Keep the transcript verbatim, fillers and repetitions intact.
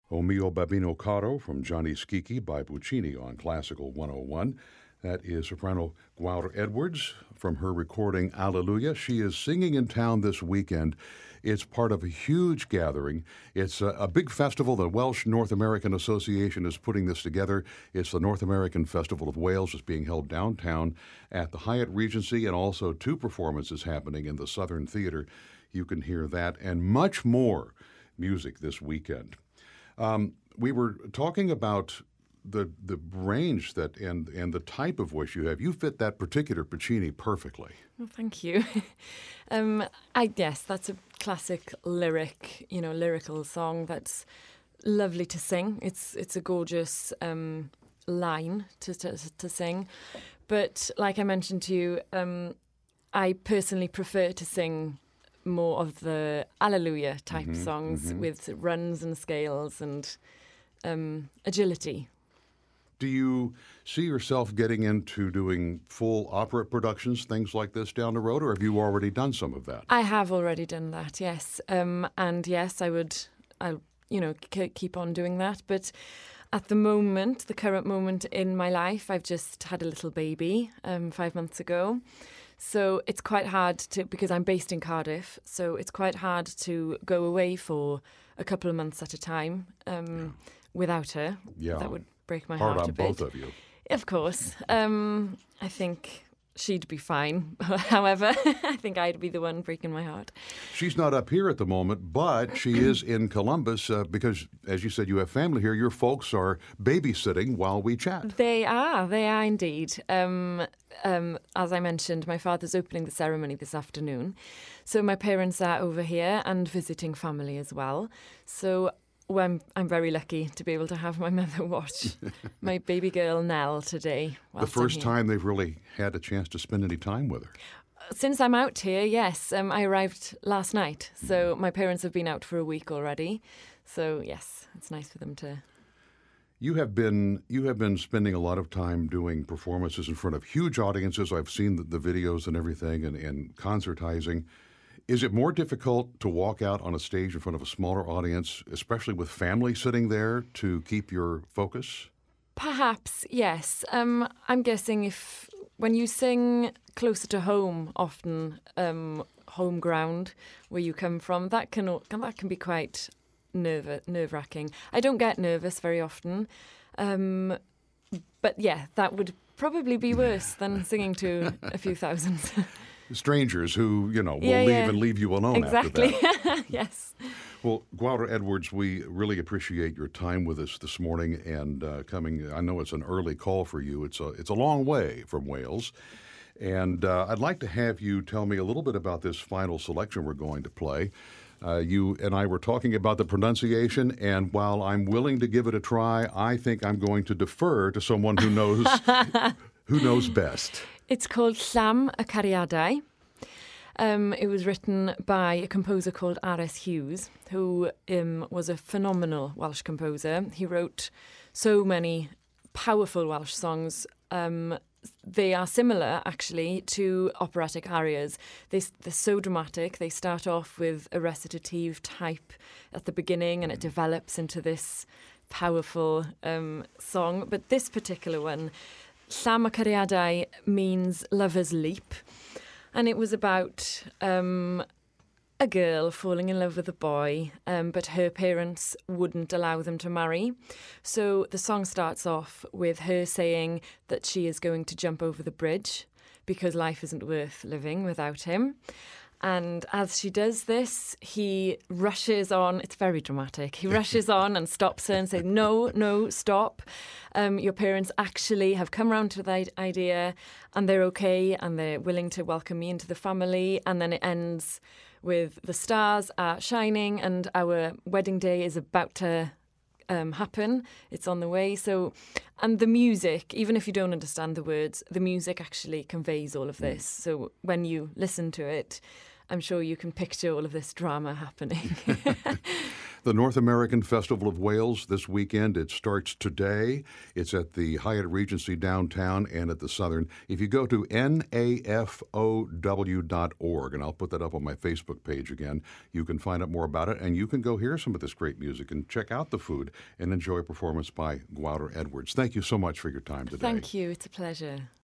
O Mio Babino Caro from Gianni Schicchi by Puccini on Classical one oh one. That is soprano Guaura Edwards from her recording Alleluia. She is singing in town this weekend. It's part of a huge gathering. It's a, a big festival. The Welsh North American Association is putting this together. It's the North American Festival of Wales. It's being held downtown at the Hyatt Regency, and also two performances happening in the Southern Theater. You can hear that and much more music this weekend. Um, we were talking about the the range that and and the type of voice you have. You fit that particular Puccini perfectly. Well, thank you. um, I guess that's a classic lyric, you know, lyrical song that's lovely to sing. It's it's a gorgeous um, line to, to to sing, but like I mentioned to you, um, I personally prefer to sing more of the Alleluia type mm-hmm, songs mm-hmm. with runs and scales and um, agility. Do you see yourself getting into doing full opera productions, things like this down the road, or have you already done some of that? I have already done that, yes. Um, and yes, I would, I'll, you know, c- keep on doing that. But at the moment, the current moment in my life, I've just had a little baby um, five months ago. So it's quite hard to, because I'm based in Cardiff, so it's quite hard to go away for a couple of months at a time um, yeah. without her. Yeah. That would break my Hard heart on a bit. both of you. Of course. Um, I think she'd be fine. However, I think I'd be the one breaking my heart. She's not up here at the moment, but she is in Columbus uh, because, as you said, you have family here. Your folks are babysitting while we chat. They are. They are indeed. Um, um, as I mentioned, my father's opening the ceremony this afternoon. So my parents are over here and visiting family as well. So well, I'm, I'm very lucky to be able to have my mother watch my baby girl Nell today. The first time they've really had a chance to spend any time with her. Since I'm out here, yes. Um, I arrived last night, so my parents have been out for a week already. So yes, it's nice for them to. You have been you have been spending a lot of time doing performances in front of huge audiences. I've seen the, the videos and everything, and, and concertizing. Is it more difficult to walk out on a stage in front of a smaller audience, especially with family sitting there, to keep your focus? Perhaps, yes. Um, I'm guessing if when you sing closer to home, often um, home ground where you come from, that can that can be quite nerve nerve wracking. I don't get nervous very often, um, but yeah, that would probably be worse than singing to a few thousand. Strangers who, you know, will yeah, leave yeah. and leave you alone exactly. after that. Yes. Well, Guaura Edwards, we really appreciate your time with us this morning and uh, coming. I know it's an early call for you. It's a, it's a long way from Wales. And uh, I'd like to have you tell me a little bit about this final selection we're going to play. Uh, you and I were talking about the pronunciation, and while I'm willing to give it a try, I think I'm going to defer to someone who knows who knows best. It's called Llam y Cariadau. Um, it was written by a composer called R S Hughes, who um, was a phenomenal Welsh composer. He wrote so many powerful Welsh songs. Um, they are similar, actually, to operatic arias. They, they're so dramatic. They start off with a recitative type at the beginning, and it develops into this powerful um, song. But this particular one, Llam y Cariadau, means lover's leap. And it was about um, a girl falling in love with a boy, um, but her parents wouldn't allow them to marry. So the song starts off with her saying that she is going to jump over the bridge because life isn't worth living without him. And as she does this, he rushes on. It's very dramatic. He rushes on and stops her and says, no, no, stop. Um, your parents actually have come round to that idea and they're okay and they're willing to welcome me into the family. And then it ends with the stars are shining and our wedding day is about to um, happen. It's on the way. So, and the music, even if you don't understand the words, the music actually conveys all of this. So when you listen to it, I'm sure you can picture all of this drama happening. The North American Festival of Wales this weekend. It starts today. It's at the Hyatt Regency downtown and at the Southern. If you go to N A F O W dot org, and I'll put that up on my Facebook page again, you can find out more about it, and you can go hear some of this great music and check out the food and enjoy a performance by Gwauder Edwards. Thank you so much for your time today. Thank you. It's a pleasure.